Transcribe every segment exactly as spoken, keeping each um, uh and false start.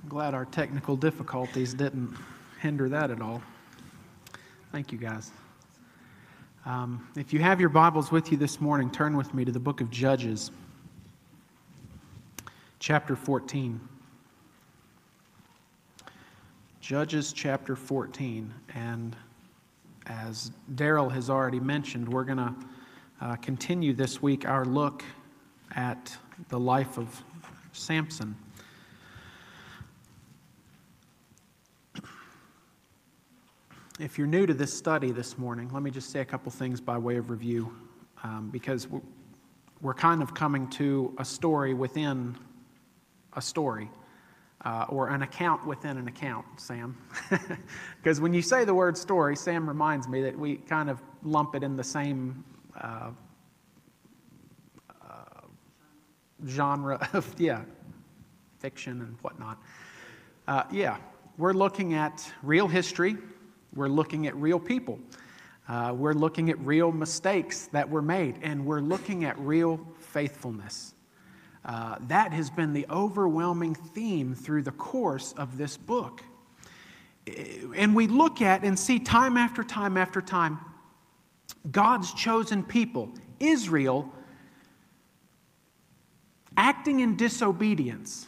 Glad our technical difficulties didn't hinder that at all. Thank you, guys. Um, if you have your Bibles with you this morning, turn with me to the book of Judges, chapter fourteen. Judges chapter fourteen. And as Daryl has already mentioned, we're going to uh, continue this week our look at the life of Samson. If you're new to this study this morning, let me just say a couple things by way of review, um, because we're kind of coming to a story within a story, uh, or an account within an account, Sam. Because when you say the word story, Sam reminds me that we kind of lump it in the same uh, uh, genre of, yeah, fiction and whatnot. Uh, yeah, we're looking at real history. We're looking at real people. Uh, we're looking at real mistakes that were made, and we're looking at real faithfulness. Uh, that has been the overwhelming theme through the course of this book. And we look at and see time after time after time, God's chosen people, Israel, acting in disobedience.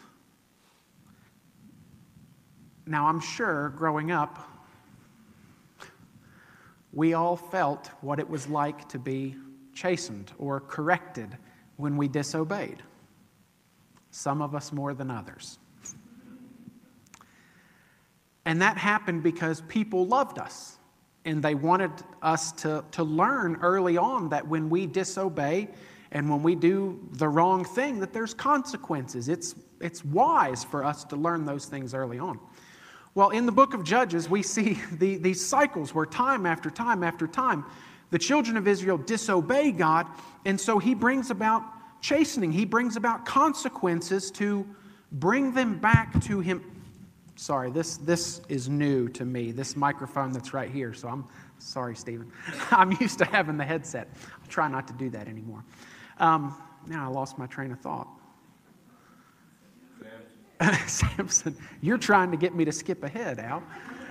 Now, I'm sure growing up, we all felt what it was like to be chastened or corrected when we disobeyed. Some of us more than others. And that happened because people loved us. And they wanted us to, to learn early on that when we disobey and when we do the wrong thing, that there's consequences. It's, it's wise for us to learn those things early on. Well, in the book of Judges, we see the, these cycles where time after time after time, the children of Israel disobey God, and so he brings about chastening. He brings about consequences to bring them back to him. Sorry, this, this is new to me, this microphone that's right here, so I'm sorry, Stephen. I'm used to having the headset. I'll try not to do that anymore. Um, now I lost my train of thought. Samson, you're trying to get me to skip ahead, Al.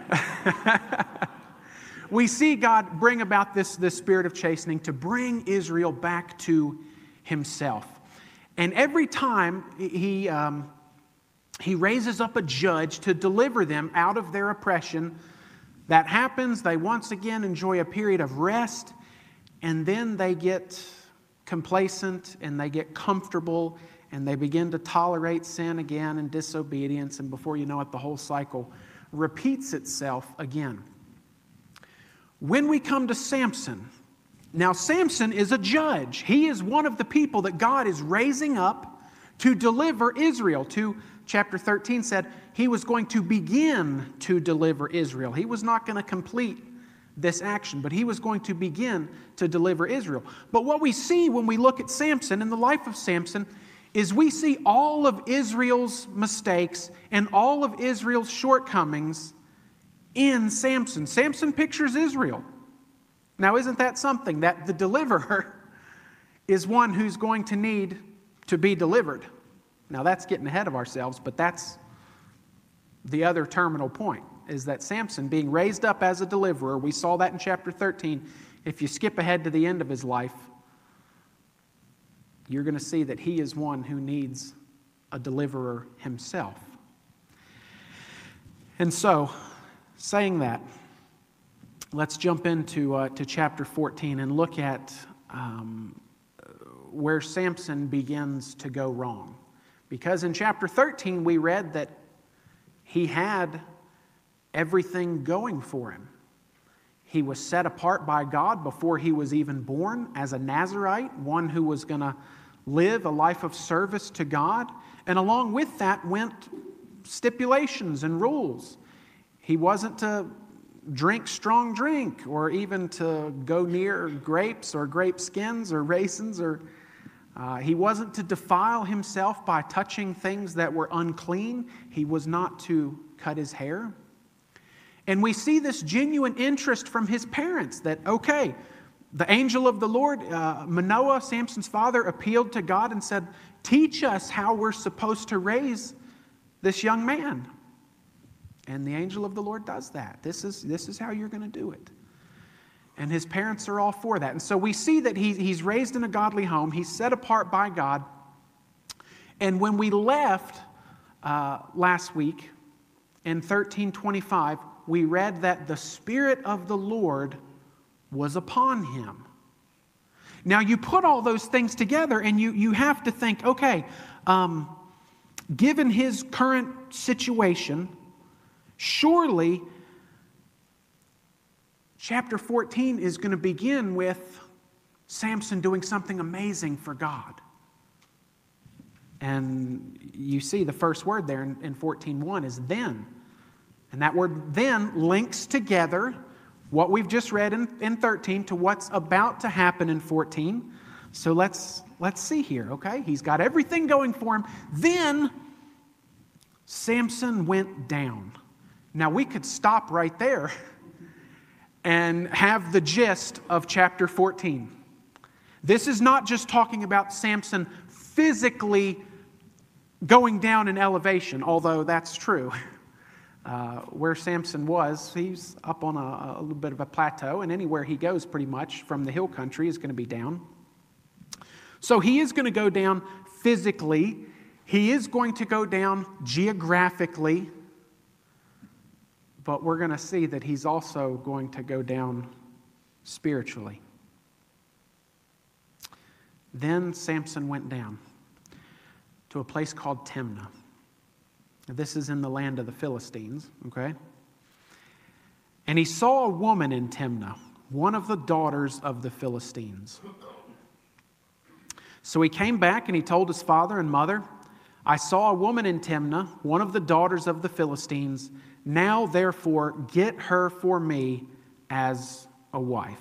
We see God bring about this, this spirit of chastening to bring Israel back to himself. And every time he, um, he raises up a judge to deliver them out of their oppression, that happens. They once again enjoy a period of rest, and then they get complacent and they get comfortable, and they begin to tolerate sin again and disobedience, and before you know it, the whole cycle repeats itself again. When we come to Samson, now Samson is a judge. He is one of the people that God is raising up to deliver Israel. To chapter thirteen said he was going to begin to deliver Israel. He was not going to complete this action, but he was going to begin to deliver Israel. But what we see when we look at Samson and the life of Samson is we see all of Israel's mistakes and all of Israel's shortcomings in Samson. Samson pictures Israel. Now, isn't that something? That the deliverer is one who's going to need to be delivered. Now, that's getting ahead of ourselves, but that's the other terminal point, is that Samson being raised up as a deliverer, we saw that in chapter thirteen. If you skip ahead to the end of his life, you're going to see that he is one who needs a deliverer himself. And so, saying that, let's jump into uh, to chapter fourteen and look at um, where Samson begins to go wrong. Because in chapter thirteen, we read that he had everything going for him. He was set apart by God before he was even born as a Nazirite, one who was going to live a life of service to God. And along with that went stipulations and rules. He wasn't to drink strong drink or even to go near grapes or grape skins or raisins. or uh, He wasn't to defile himself by touching things that were unclean. He was not to cut his hair. And we see this genuine interest from his parents that, okay, the angel of the Lord, uh, Manoah, Samson's father, appealed to God and said, teach us how we're supposed to raise this young man. And the angel of the Lord does that. This is, this is how you're going to do it. And his parents are all for that. And so we see that he, he's raised in a godly home. He's set apart by God. And when we left uh, last week in thirteen twenty-five, we read that the Spirit of the Lord was upon him. Now you put all those things together and you, you have to think, okay, um, given his current situation, surely chapter fourteen is going to begin with Samson doing something amazing for God. And you see the first word there in, in fourteen one is then. And that word then links together what we've just read in, in thirteen to what's about to happen in fourteen. So let's, let's see here, okay? He's got everything going for him. Then Samson went down. Now we could stop right there and have the gist of chapter fourteen. This is not just talking about Samson physically going down in elevation, although that's true. Uh, where Samson was, he's up on a, a little bit of a plateau, and anywhere he goes pretty much from the hill country is going to be down. So he is going to go down physically. He is going to go down geographically. But we're going to see that he's also going to go down spiritually. Then Samson went down to a place called Timnah. This is in the land of the Philistines, okay? And he saw a woman in Timnah, one of the daughters of the Philistines. So he came back and he told his father and mother, I saw a woman in Timnah, one of the daughters of the Philistines. Now, therefore, get her for me as a wife.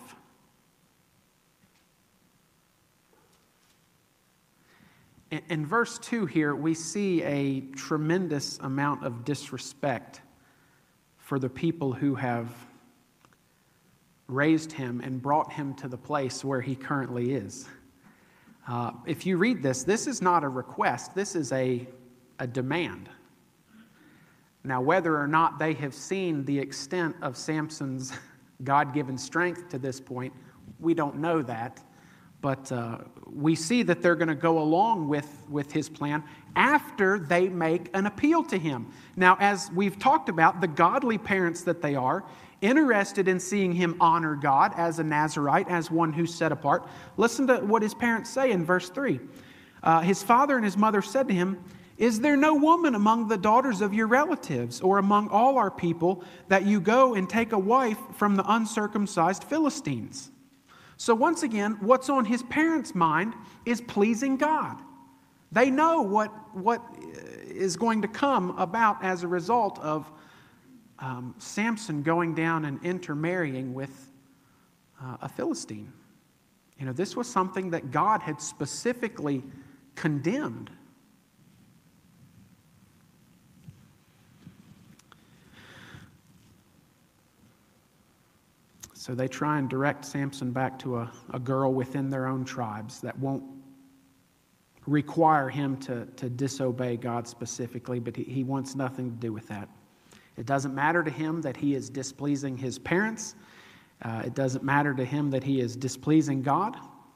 In verse two here, we see a tremendous amount of disrespect for the people who have raised him and brought him to the place where he currently is. Uh, if you read this, this is not a request, this is a, a demand. Now, whether or not they have seen the extent of Samson's God-given strength to this point, we don't know that. But uh, we see that they're going to go along with, with his plan after they make an appeal to him. Now, as we've talked about, the godly parents that they are, interested in seeing him honor God as a Nazirite, as one who's set apart. Listen to what his parents say in verse three. Uh, his father and his mother said to him, is there no woman among the daughters of your relatives or among all our people that you go and take a wife from the uncircumcised Philistines? So once again, what's on his parents' mind is pleasing God. They know what, what is going to come about as a result of um, Samson going down and intermarrying with uh, a Philistine. You know, this was something that God had specifically condemned. So they try and direct Samson back to a, a girl within their own tribes that won't require him to, to disobey God specifically, but he, he wants nothing to do with that. It doesn't matter to him that he is displeasing his parents. Uh, it doesn't matter to him that he is displeasing God.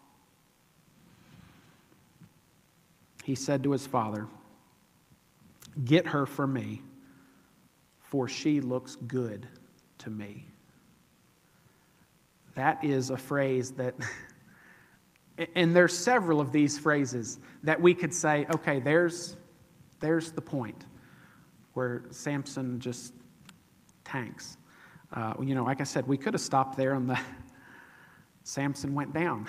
He said to his father, get her for me, for she looks good to me. That is a phrase that, and there's several of these phrases that we could say, okay, there's, there's the point where Samson just tanks. Uh, you know, like I said, we could have stopped there on the Samson went down.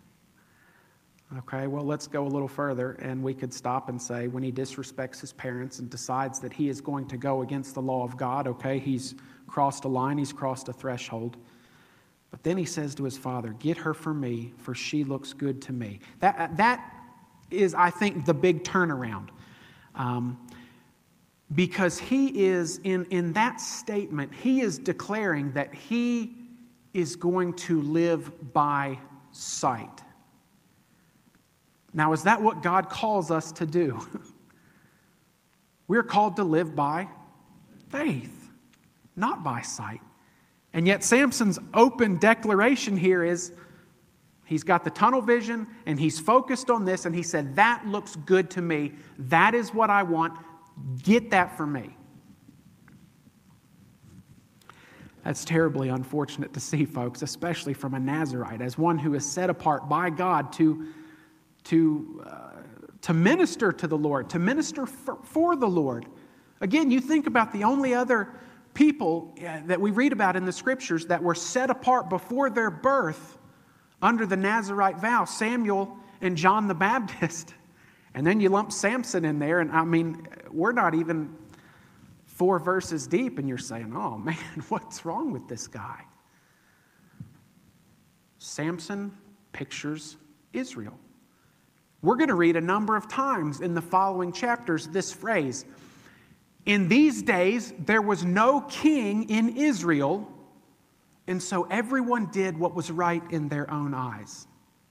Okay, well, let's go a little further, and we could stop and say when he disrespects his parents and decides that he is going to go against the law of God, okay, he's crossed a line, he's crossed a threshold. But then he says to his father, get her for me, for she looks good to me. That, that is, I think, the big turnaround. Um, because he is, in, in that statement, he is declaring that he is going to live by sight. Now, is that what God calls us to do? We're called to live by faith. not by sight. And yet Samson's open declaration here is he's got the tunnel vision and he's focused on this, and he said, that looks good to me. That is what I want. Get that for me. That's terribly unfortunate to see, folks, especially from a Nazirite, as one who is set apart by God to, to, uh, to minister to the Lord, to minister for, for the Lord. Again, you think about the only other people that we read about in the Scriptures that were set apart before their birth under the Nazirite vow, Samuel and John the Baptist. And then you lump Samson in there, and I mean, we're not even four verses deep, and you're saying, oh man, what's wrong with this guy? Samson pictures Israel. We're going to read a number of times in the following chapters this phrase, in these days there was no king in Israel, and so everyone did what was right in their own eyes.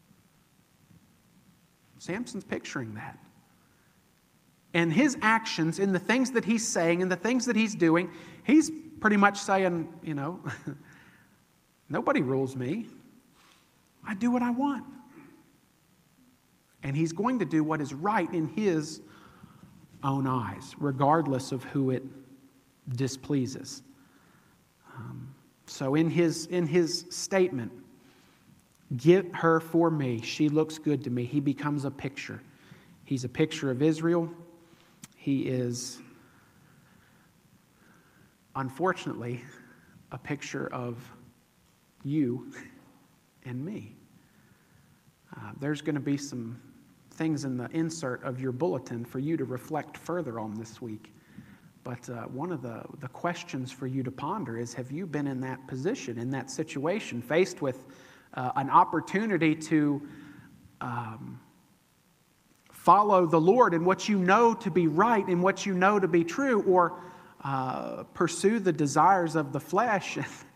Samson's picturing that. And his actions, in the things that he's saying and the things that he's doing, he's pretty much saying, you know, nobody rules me. I do what I want. And he's going to do what is right in his own eyes, regardless of who it displeases. Um, so in his, in his statement, get her for me, she looks good to me, he becomes a picture. He's a picture of Israel. He is, unfortunately, a picture of you and me. Uh, there's going to be some things in the insert of your bulletin for you to reflect further on this week. But uh, one of the, the questions for you to ponder is, have you been in that position, in that situation, faced with uh, an opportunity to um, follow the Lord in what you know to be right, in what you know to be true, or uh, pursue the desires of the flesh?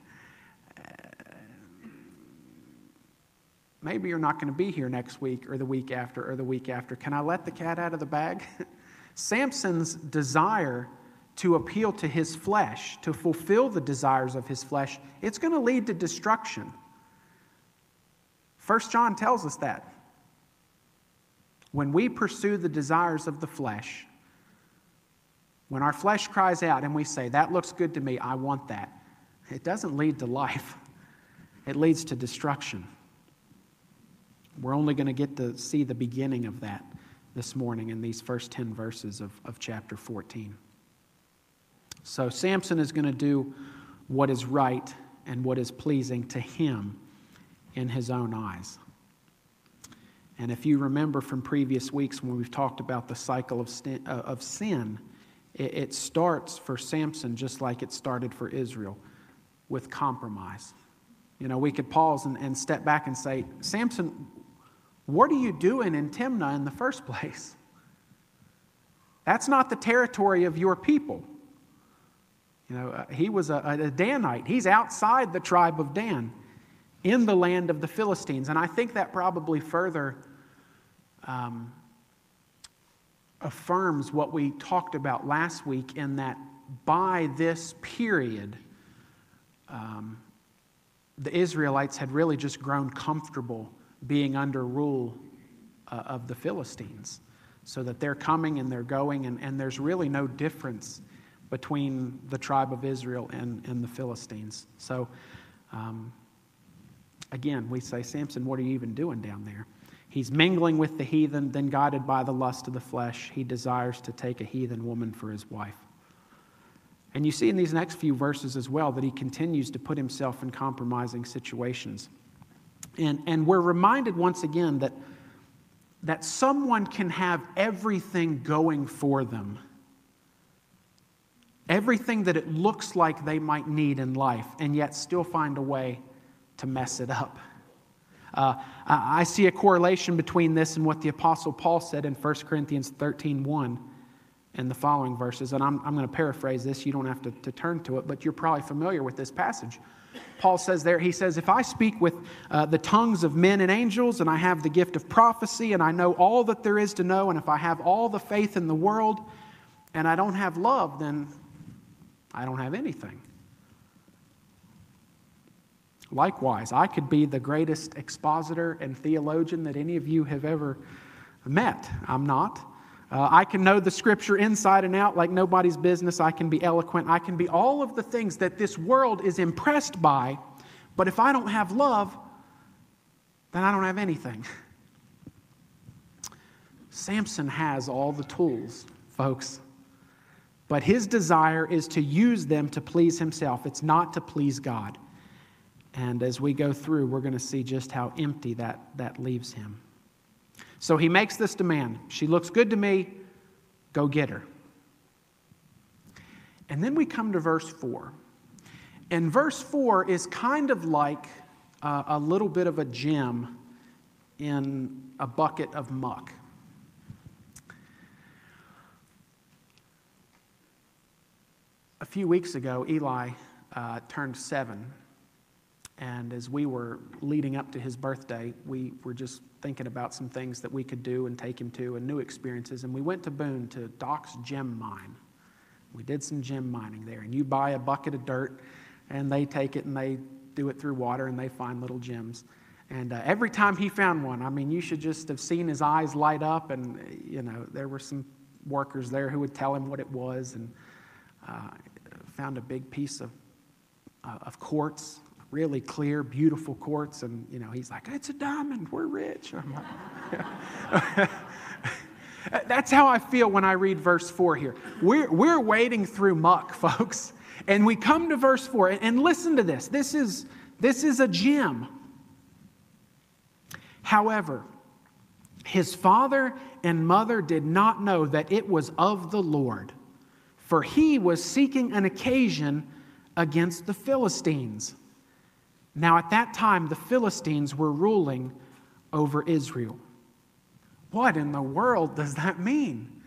Maybe you're not going to be here next week or the week after or the week after. Can I let the cat out of the bag? Samson's desire to appeal to his flesh, to fulfill the desires of his flesh, it's going to lead to destruction. First John tells us that. When we pursue the desires of the flesh, when our flesh cries out and we say, that looks good to me, I want that, it doesn't lead to life. It leads to destruction. We're only going to get to see the beginning of that this morning in these first ten verses of, of chapter fourteen. So Samson is going to do what is right and what is pleasing to him in his own eyes. And if you remember from previous weeks when we've talked about the cycle of, st- uh, of sin, it, it starts for Samson just like it started for Israel, with compromise. You know, we could pause and, and step back and say, Samson, what are you doing in Timnah in the first place? That's not the territory of your people. You know, uh, he was a, a Danite. He's outside the tribe of Dan, in the land of the Philistines. And I think that probably further um, affirms what we talked about last week, in that by this period, um, the Israelites had really just grown comfortable being under rule uh, of the Philistines, so that they're coming and they're going, and, and there's really no difference between the tribe of Israel and, and the Philistines. So, um, again, we say, Samson, what are you even doing down there? He's mingling with the heathen, then guided by the lust of the flesh, he desires to take a heathen woman for his wife. And you see in these next few verses as well that he continues to put himself in compromising situations. And, and we're reminded once again that, that someone can have everything going for them, everything that it looks like they might need in life, and yet still find a way to mess it up. Uh, I see a correlation between this and what the Apostle Paul said in First Corinthians thirteen one and the following verses. And I'm, I'm going to paraphrase this. You don't have to, to turn to it, but you're probably familiar with this passage. Paul says there, he says, if I speak with uh, the tongues of men and angels, and I have the gift of prophecy, and I know all that there is to know, and if I have all the faith in the world, and I don't have love, then I don't have anything. Likewise, I could be the greatest expositor and theologian that any of you have ever met. I'm not. Uh, I can know the Scripture inside and out like nobody's business. I can be eloquent. I can be all of the things that this world is impressed by. But if I don't have love, then I don't have anything. Samson has all the tools, folks. But his desire is to use them to please himself. It's not to please God. And as we go through, we're going to see just how empty that, that leaves him. So he makes this demand. She looks good to me. Go get her. And then we come to verse four. And verse four is kind of like uh, a little bit of a gem in a bucket of muck. A few weeks ago, Eli uh, turned seven. And as we were leading up to his birthday, we were just thinking about some things that we could do and take him to and new experiences. And we went to Boone to Doc's Gem Mine. We did some gem mining there. And you buy a bucket of dirt, and they take it and they do it through water, and they find little gems. And uh, every time he found one, I mean, you should just have seen his eyes light up. And, you know, there were some workers there who would tell him what it was. And uh, found a big piece of, uh, of quartz. Really clear, beautiful quartz, and you know he's like, "It's a diamond. We're rich." I'm like, that's how I feel when I read verse four here. We're we're wading through muck, folks, and we come to verse four, and, and listen to this. This is this is a gem. However, his father and mother did not know that it was of the Lord, for he was seeking an occasion against the Philistines. Now, at that time, the Philistines were ruling over Israel. What in the world does that mean?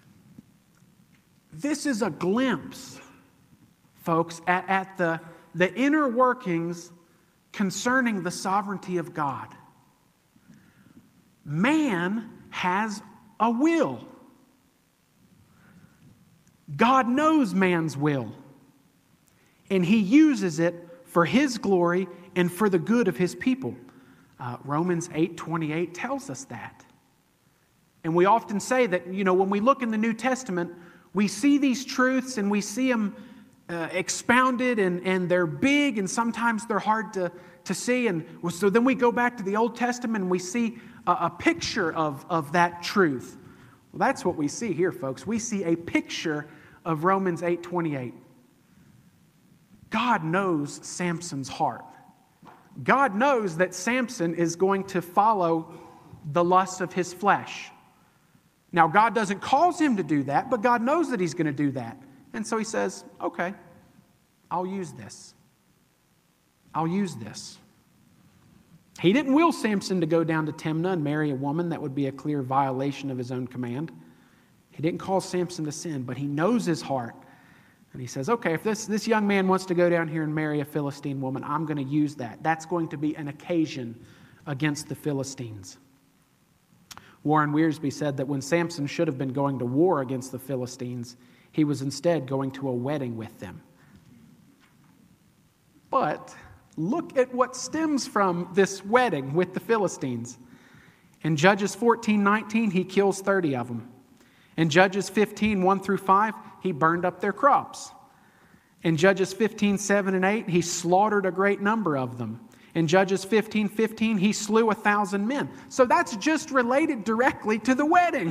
This is a glimpse, folks, at, at the, the inner workings concerning the sovereignty of God. Man has a will. God knows man's will, and he uses it for his glory and for the good of his people. Uh, Romans eight twenty-eight tells us that. And we often say that, you know, when we look in the New Testament, we see these truths and we see them uh, expounded, and, and they're big, and sometimes they're hard to, to see. And so then we go back to the Old Testament and we see a, a picture of, of that truth. Well, that's what we see here, folks. We see a picture of Romans eight twenty-eight. God knows Samson's heart. God knows that Samson is going to follow the lusts of his flesh. Now, God doesn't cause him to do that, but God knows that he's going to do that. And so he says, okay, I'll use this. I'll use this. He didn't will Samson to go down to Timnah and marry a woman. That would be a clear violation of his own command. He didn't cause Samson to sin, but he knows his heart. And he says, okay, if this, this young man wants to go down here and marry a Philistine woman, I'm going to use that. That's going to be an occasion against the Philistines. Warren Wiersbe said that when Samson should have been going to war against the Philistines, he was instead going to a wedding with them. But look at what stems from this wedding with the Philistines. In Judges fourteen nineteen, he kills thirty of them. In Judges fifteen, one through five, he burned up their crops. In Judges fifteen, seven and eight, he slaughtered a great number of them. In Judges fifteen, fifteen, he slew a thousand men. So that's just related directly to the wedding.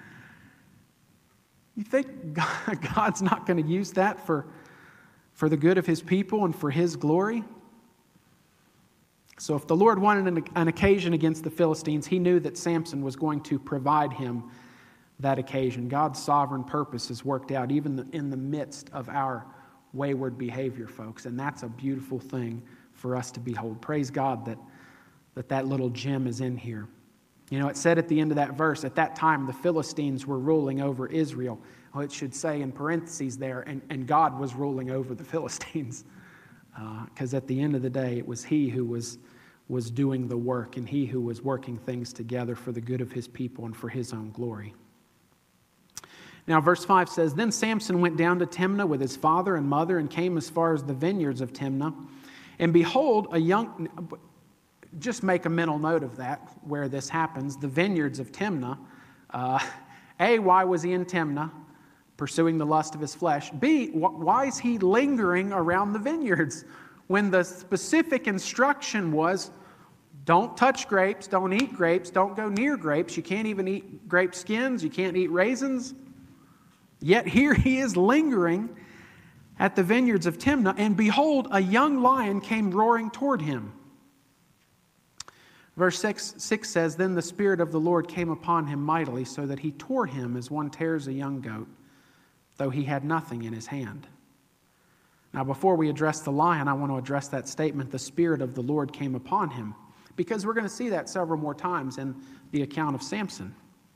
You think God, God's not going to use that for, for the good of his people and for his glory? So if the Lord wanted an, an occasion against the Philistines, he knew that Samson was going to provide him that occasion. God's sovereign purpose is worked out even in the midst of our wayward behavior, folks. And that's a beautiful thing for us to behold. Praise God that that, that little gem is in here. You know, it said at the end of that verse, at that time the Philistines were ruling over Israel. Oh, it should say in parentheses there, and, and God was ruling over the Philistines. Because uh, at the end of the day, it was he who was, was doing the work, and he who was working things together for the good of his people and for his own glory. Now, verse five says, Then Samson went down to Timnah with his father and mother and came as far as the vineyards of Timnah. And behold, a young, just make a mental note of that, where this happens, the vineyards of Timnah. Uh, A, why was he in Timnah, pursuing the lust of his flesh? B, wh- why is he lingering around the vineyards when the specific instruction was, don't touch grapes, don't eat grapes, don't go near grapes. You can't even eat grape skins, you can't eat raisins. Yet here he is lingering at the vineyards of Timnah, and behold, a young lion came roaring toward him. Verse six, six says, Then the Spirit of the Lord came upon him mightily, so that he tore him as one tears a young goat, though he had nothing in his hand. Now, before we address the lion, I want to address that statement, the Spirit of the Lord came upon him, because we're going to see that several more times in the account of Samson.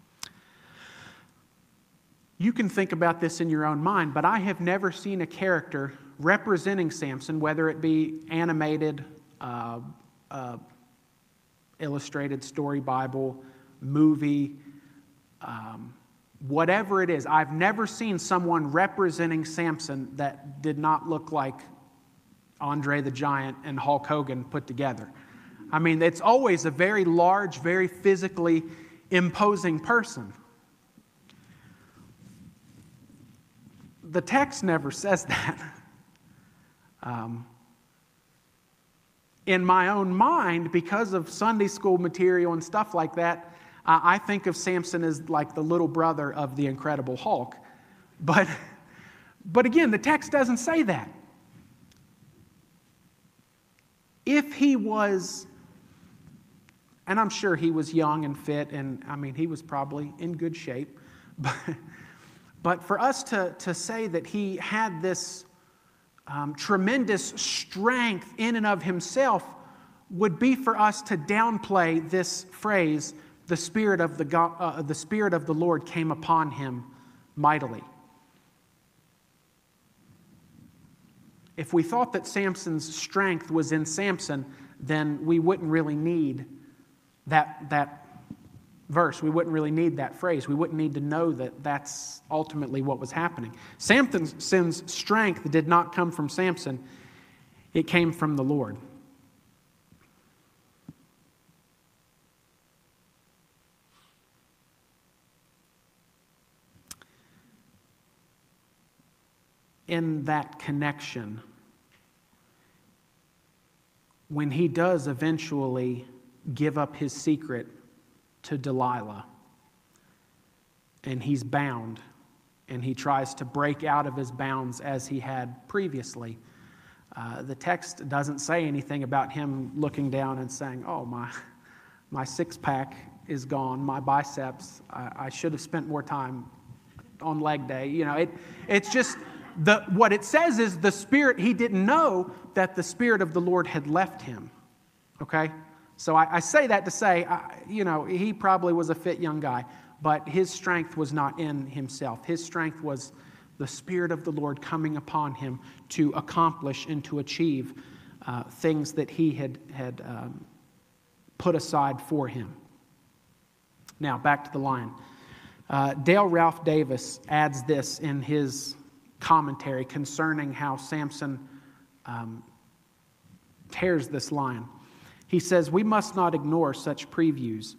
You can think about this in your own mind, but I have never seen a character representing Samson, whether it be animated, uh, uh, illustrated story Bible, movie, um, whatever it is. I've never seen someone representing Samson that did not look like Andre the Giant and Hulk Hogan put together. I mean, it's always a very large, very physically imposing person. The text never says that. Um, in my own mind, because of Sunday school material and stuff like that, uh, I think of Samson as like the little brother of the Incredible Hulk. But, but again, the text doesn't say that. If he was, and I'm sure he was young and fit, and I mean, he was probably in good shape, but, but for us to, to say that he had this um, tremendous strength in and of himself would be for us to downplay this phrase, the Spirit of the, God, uh, the Spirit of the Lord came upon him mightily. If we thought that Samson's strength was in Samson, then we wouldn't really need that, that verse. We wouldn't really need that phrase. We wouldn't need to know that that's ultimately what was happening. Samson's strength did not come from Samson. It came from the Lord. In that connection, when he does eventually give up his secret to Delilah, and he's bound, and he tries to break out of his bounds as he had previously, uh, the text doesn't say anything about him looking down and saying, oh, my, my six-pack is gone, my biceps, I, I should have spent more time on leg day. You know, it, it's just... The, what it says is the Spirit, he didn't know that the Spirit of the Lord had left him. Okay? So I, I say that to say, I, you know, he probably was a fit young guy, but his strength was not in himself. His strength was the Spirit of the Lord coming upon him to accomplish and to achieve uh, things that he had, had um, put aside for him. Now, back to the lion. Uh, Dale Ralph Davis adds this in his commentary concerning how Samson um, tears this lion. He says, we must not ignore such previews.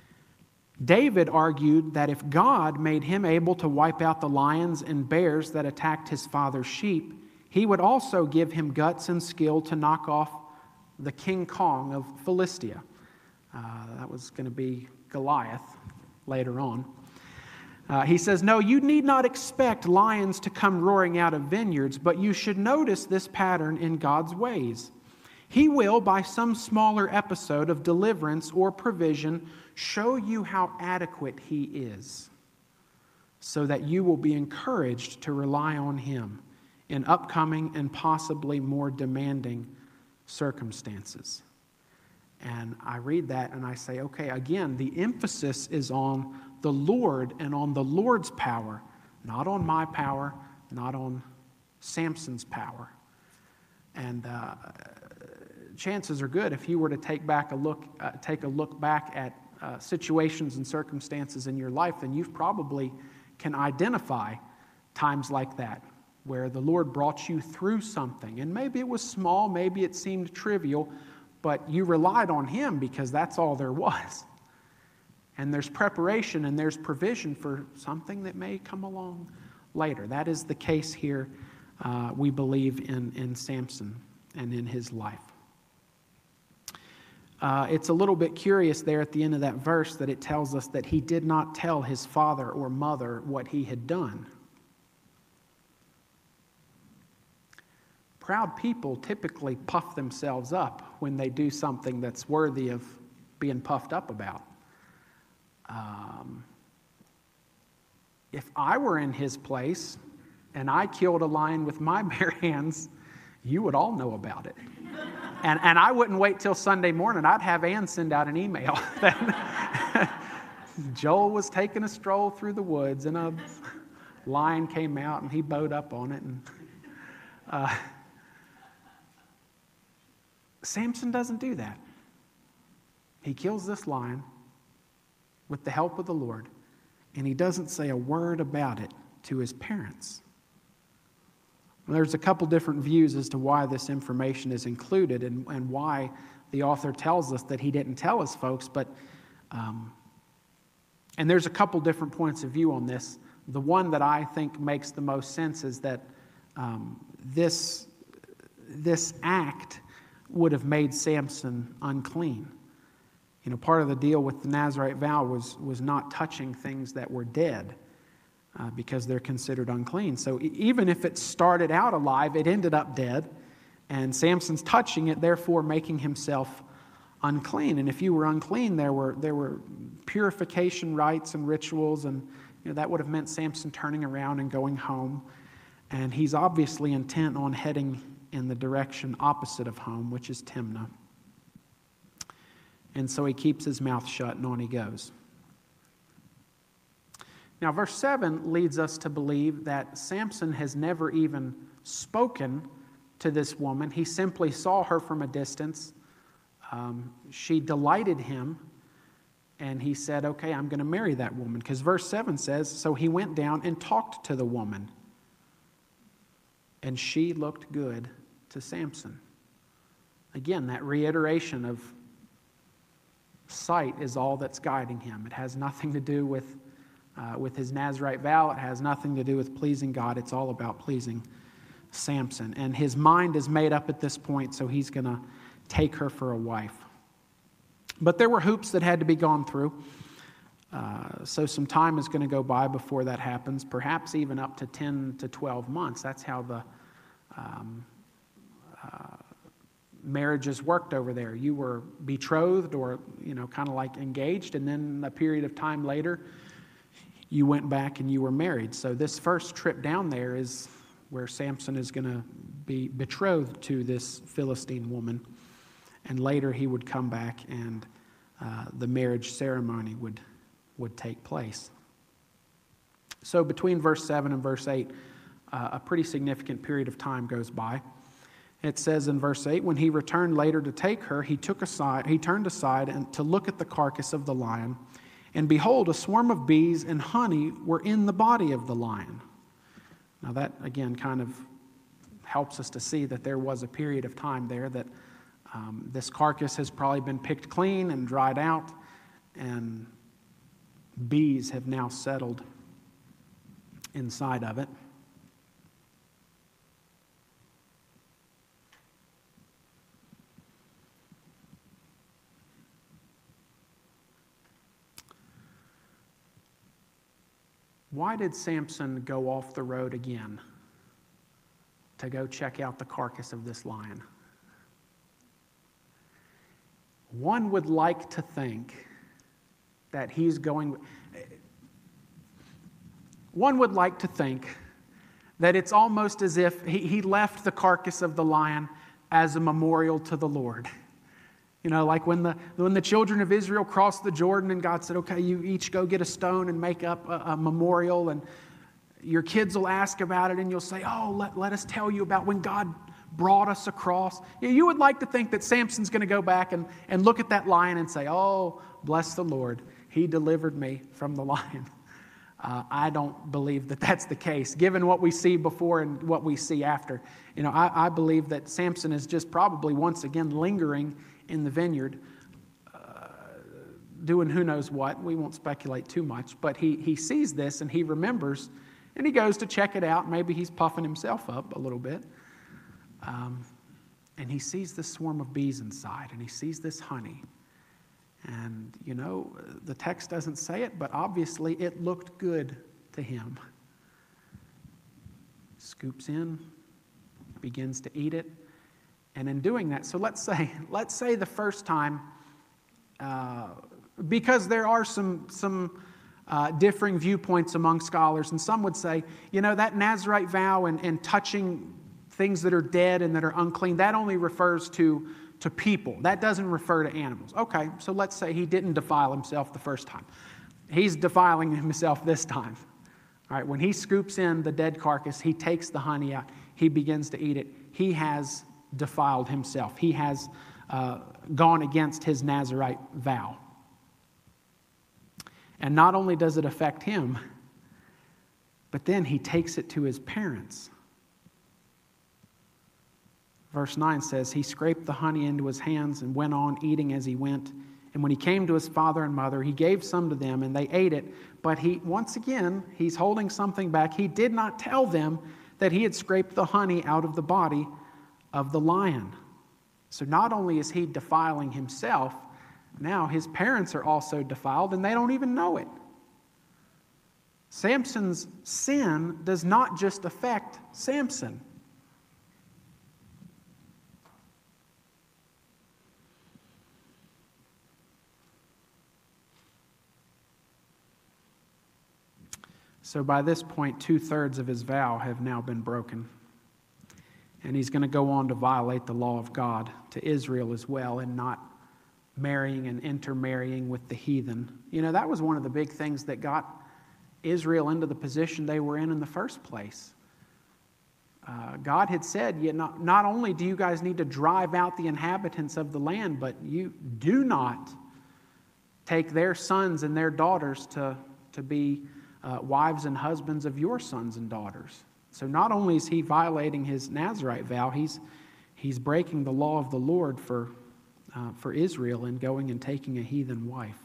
David argued that if God made him able to wipe out the lions and bears that attacked his father's sheep, he would also give him guts and skill to knock off the King Kong of Philistia. Uh, that was going to be Goliath later on. Uh, he says, no, you need not expect lions to come roaring out of vineyards, but you should notice this pattern in God's ways. He will, by some smaller episode of deliverance or provision, show you how adequate He is, so that you will be encouraged to rely on Him in upcoming and possibly more demanding circumstances. And I read that and I say, okay, again, the emphasis is on the Lord and on the Lord's power, not on my power, not on Samson's power. And uh, chances are good if you were to take back a look, uh, take a look back at uh, situations and circumstances in your life, then you probably can identify times like that where the Lord brought you through something. And maybe it was small, maybe it seemed trivial, but you relied on Him because that's all there was. And there's preparation and there's provision for something that may come along later. That is the case here, uh, we believe, in, in Samson and in his life. Uh, it's a little bit curious there at the end of that verse that it tells us that he did not tell his father or mother what he had done. Proud people typically puff themselves up when they do something that's worthy of being puffed up about. Um, if I were in his place and I killed a lion with my bare hands, you would all know about it. And, and I wouldn't wait till Sunday morning. I'd have Ann send out an email that Joel was taking a stroll through the woods and a lion came out and he bowed up on it. And uh, Samson doesn't do that. He kills this lion with the help of the Lord, and he doesn't say a word about it to his parents. There's a couple different views as to why this information is included and, and why the author tells us that he didn't tell his folks, but um, and there's a couple different points of view on this. The one that I think makes the most sense is that um, this, this act would have made Samson unclean. You know, part of the deal with the Nazirite vow was, was not touching things that were dead. Uh, because they're considered unclean. So e- even if it started out alive, it ended up dead. And Samson's touching it, therefore making himself unclean. And if you were unclean, there were there were purification rites and rituals. And you know, that would have meant Samson turning around and going home. And he's obviously intent on heading in the direction opposite of home, which is Timnah. And so he keeps his mouth shut and on he goes. Now, verse seven leads us to believe that Samson has never even spoken to this woman. He simply saw her from a distance. Um, she delighted him, and he said, okay, I'm going to marry that woman. Because verse seven says, so he went down and talked to the woman, and she looked good to Samson. Again, that reiteration of sight is all that's guiding him. It has nothing to do with Uh, with his Nazirite vow. It has nothing to do with pleasing God. It's all about pleasing Samson. And his mind is made up at this point, so he's going to take her for a wife. But there were hoops that had to be gone through. Uh, so some time is going to go by before that happens, perhaps even up to ten to twelve months. That's how the um, uh, marriages worked over there. You were betrothed or, you know, kind of like engaged, and then a period of time later, you went back and you were married. So this first trip down there is where Samson is going to be betrothed to this Philistine woman. And later he would come back and uh, the marriage ceremony would, would take place. So between verse seven and verse eight, uh, a pretty significant period of time goes by. It says in verse eight, when he returned later to take her, he took aside, he turned aside and to look at the carcass of the lion. And behold, a swarm of bees and honey were in the body of the lion. Now that, again, kind of helps us to see that there was a period of time there that um, this carcass has probably been picked clean and dried out, and bees have now settled inside of it. Why did Samson go off the road again to go check out the carcass of this lion? One would like to think that he's going... One would like to think that it's almost as if he, he left the carcass of the lion as a memorial to the Lord. You know, like when the when the children of Israel crossed the Jordan and God said, okay, you each go get a stone and make up a, a memorial, and your kids will ask about it and you'll say, oh, let, let us tell you about when God brought us across. You would like to think that Samson's going to go back and, and look at that lion and say, oh, bless the Lord, he delivered me from the lion. Uh, I don't believe that that's the case, given what we see before and what we see after. You know, I, I believe that Samson is just probably once again lingering in the vineyard, uh, doing who knows what. We won't speculate too much, but he, he sees this and he remembers, and he goes to check it out. Maybe he's puffing himself up a little bit. Um, and he sees this swarm of bees inside, and he sees this honey. And, you know, the text doesn't say it, but obviously it looked good to him. Scoops in, begins to eat it, and in doing that, so let's say, let's say the first time, uh, because there are some some uh, differing viewpoints among scholars, and some would say, you know, that Nazirite vow and, and touching things that are dead and that are unclean, that only refers to to people. That doesn't refer to animals. Okay, so let's say he didn't defile himself the first time. He's defiling himself this time. All right, when he scoops in the dead carcass, he takes the honey out, he begins to eat it. He has defiled himself. He has uh, gone against his Nazirite vow. And not only does it affect him, but then he takes it to his parents. Verse nine says, he scraped the honey into his hands and went on eating as he went. And when he came to his father and mother, he gave some to them, and they ate it. But he, once again, he's holding something back. He did not tell them that he had scraped the honey out of the body of the lion. So not only is he defiling himself, now his parents are also defiled, and they don't even know it. Samson's sin does not just affect Samson. So by this point, two-thirds of his vow have now been broken. And he's going to go on to violate the law of God to Israel as well, and not marrying and intermarrying with the heathen. You know, that was one of the big things that got Israel into the position they were in in the first place. Uh, God had said, you know, not only do you guys need to drive out the inhabitants of the land, but you do not take their sons and their daughters to, to be Uh, wives and husbands of your sons and daughters. So not only is he violating his Nazirite vow, he's he's breaking the law of the Lord for uh, for Israel and going and taking a heathen wife.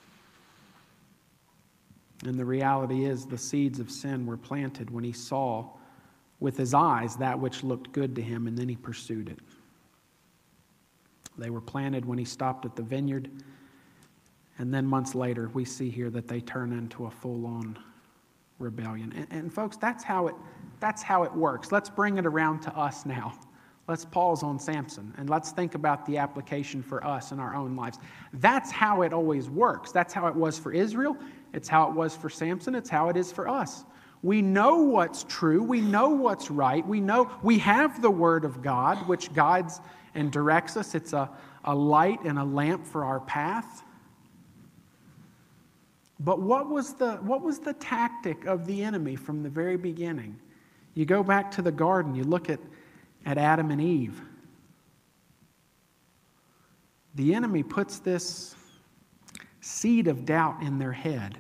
And the reality is, the seeds of sin were planted when he saw with his eyes that which looked good to him, and then he pursued it. They were planted when he stopped at the vineyard. And then months later, we see here that they turn into a full-on rebellion. And, and folks, that's how it that's how it works. Let's bring it around to us now. Let's pause on Samson, and let's think about the application for us in our own lives. That's how it always works. That's how it was for Israel. It's how it was for Samson. It's how it is for us. We know what's true. We know what's right. We know we have the Word of God, which guides and directs us. It's a, a light and a lamp for our path. But what was the what was the tactic of the enemy from the very beginning? You go back to the garden, you look at, at Adam and Eve. The enemy puts this seed of doubt in their head.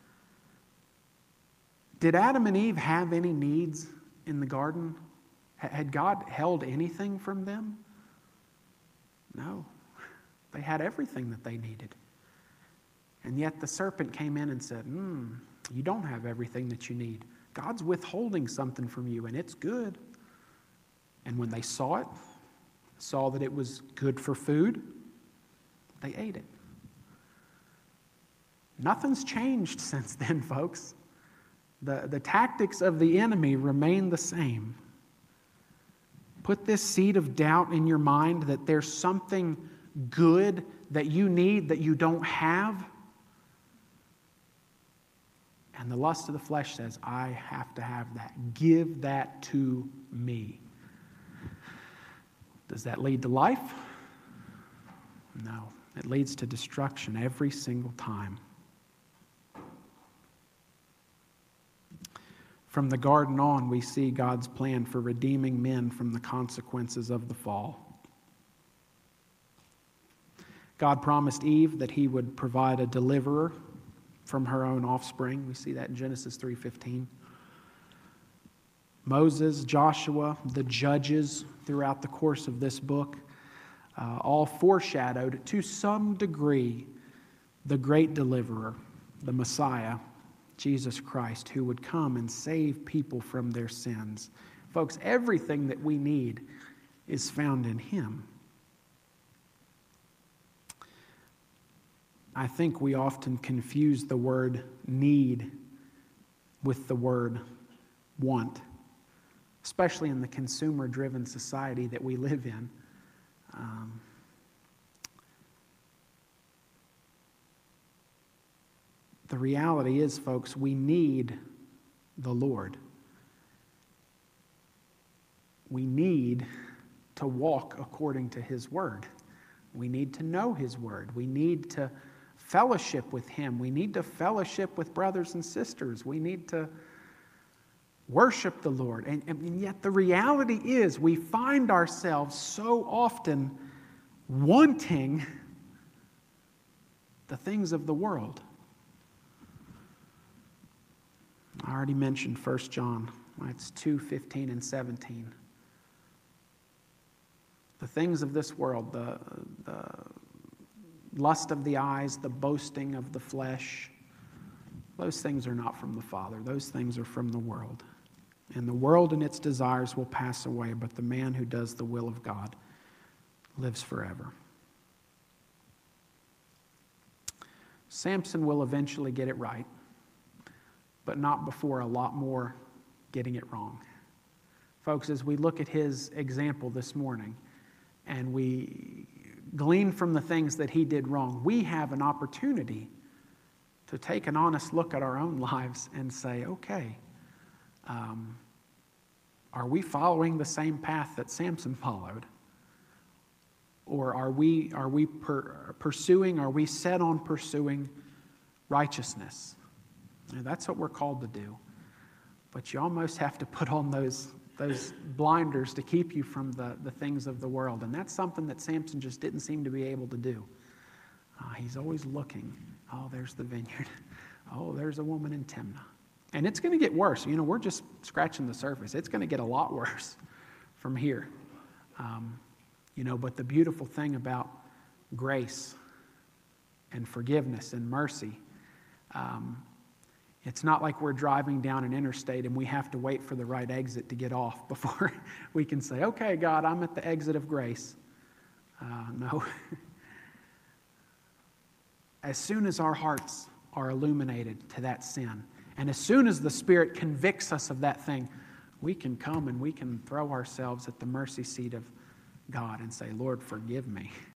Did Adam and Eve have any needs in the garden? Had God held anything from them? No. They had everything that they needed. And yet the serpent came in and said, hmm, you don't have everything that you need. God's withholding something from you, and it's good. And when they saw it, saw that it was good for food, they ate it. Nothing's changed since then, folks. The, the tactics of the enemy remain the same. Put this seed of doubt in your mind that there's something good that you need that you don't have. And the lust of the flesh says, I have to have that. Give that to me. Does that lead to life? No. It leads to destruction every single time. From the garden on, we see God's plan for redeeming men from the consequences of the fall. God promised Eve that he would provide a deliverer from her own offspring. We see that in Genesis three fifteen. Moses, Joshua, the judges throughout the course of this book, uh, all foreshadowed to some degree the great deliverer, the Messiah, Jesus Christ, who would come and save people from their sins. Folks, everything that we need is found in him. I think we often confuse the word need with the word want, especially in the consumer-driven society that we live in. Um, the reality is, folks, we need the Lord. We need to walk according to his word. We need to know his word. We need to fellowship with him. We need to fellowship with brothers and sisters. We need to worship the Lord. And, and yet the reality is we find ourselves so often wanting the things of the world. I already mentioned First John. It's two fifteen and seventeen. The things of this world, the, the lust of the eyes, the boasting of the flesh, those things are not from the Father. Those things are from the world. And the world and its desires will pass away, but the man who does the will of God lives forever. Samson will eventually get it right, but not before a lot more getting it wrong. Folks, as we look at his example this morning and we glean from the things that he did wrong, we have an opportunity to take an honest look at our own lives and say, okay, um, are we following the same path that Samson followed? Or are we, are we per, pursuing, are we set on pursuing righteousness? And that's what we're called to do. But you almost have to put on those, those blinders to keep you from the, the things of the world. And that's something that Samson just didn't seem to be able to do. Uh, he's always looking. Oh, there's the vineyard. Oh, there's a woman in Timnah. And it's going to get worse. You know, we're just scratching the surface. It's going to get a lot worse from here. Um, you know, but the beautiful thing about grace and forgiveness and mercy, um, it's not like we're driving down an interstate and we have to wait for the right exit to get off before we can say, okay, God, I'm at the exit of grace. Uh, no. As soon as our hearts are illuminated to that sin, and as soon as the Spirit convicts us of that thing, we can come and we can throw ourselves at the mercy seat of God and say, Lord, forgive me.